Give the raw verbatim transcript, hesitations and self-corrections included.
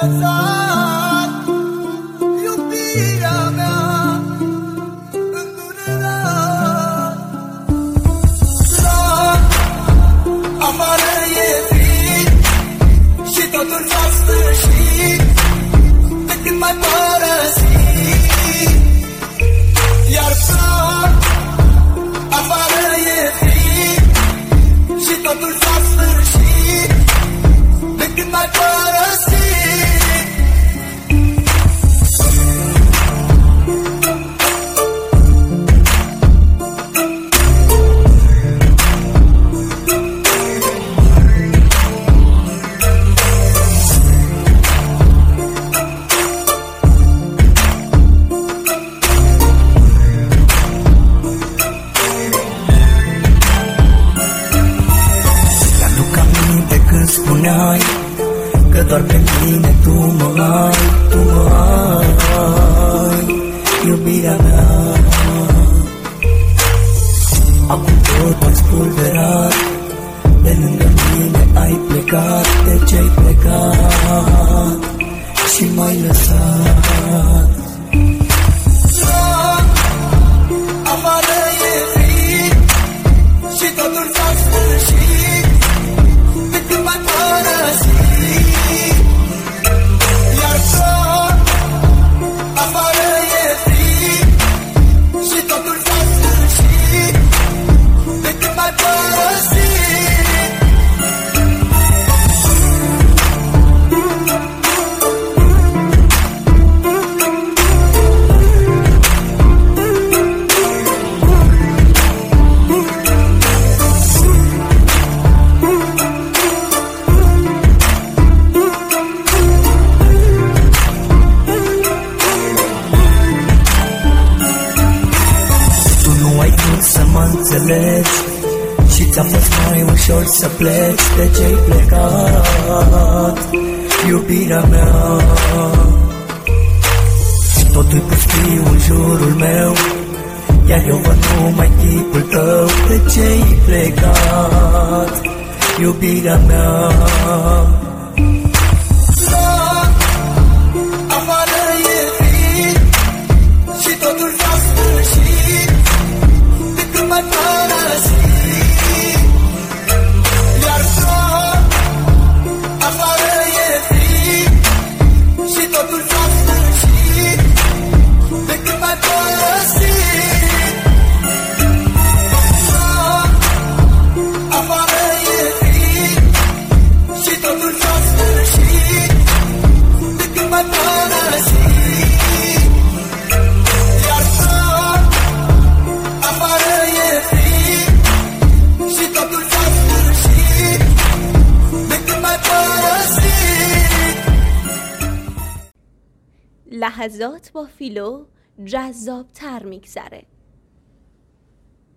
lăsat iubirea mea îndurerat. La afară e frig și totul s-a sfârșit de când m-ai părăsit. Iar la afară e frig și totul s-a sfârșit de când m-ai părăsit. Spuneai că doar pe mine tu mă ai, tu mă ai, iubirea mea. Acum tot ai spulberat, de lângă mine ai plecat. De ce-ai plecat și m-ai lăsat? La afară e frig și totul s-a sfârșit de când m-ai părăsit. Iar tot afară e frig și totul s-a sfârșit de când m-ai părăsit. Să mă înțelegi și ți-a fost mai ușor să pleci. De ce-ai plecat, iubirea mea? Totul pustiu în jurul meu, iar eu văd numai chipul tău. De ce-ai plecat, iubirea mea? La afară e frig și totul s-a sfârșit de când m-ai părăsit. Iar tot afară e frig și totul s-a sfârșit de când m-ai părăsit. La afară e frig și totul s-a sfârșit de când m-ai părăsit. Iar tot afară e frig și totul s-a sfârșit de când m-ai părăsit. لحظات با فیلو جذاب‌تر می‌گذره.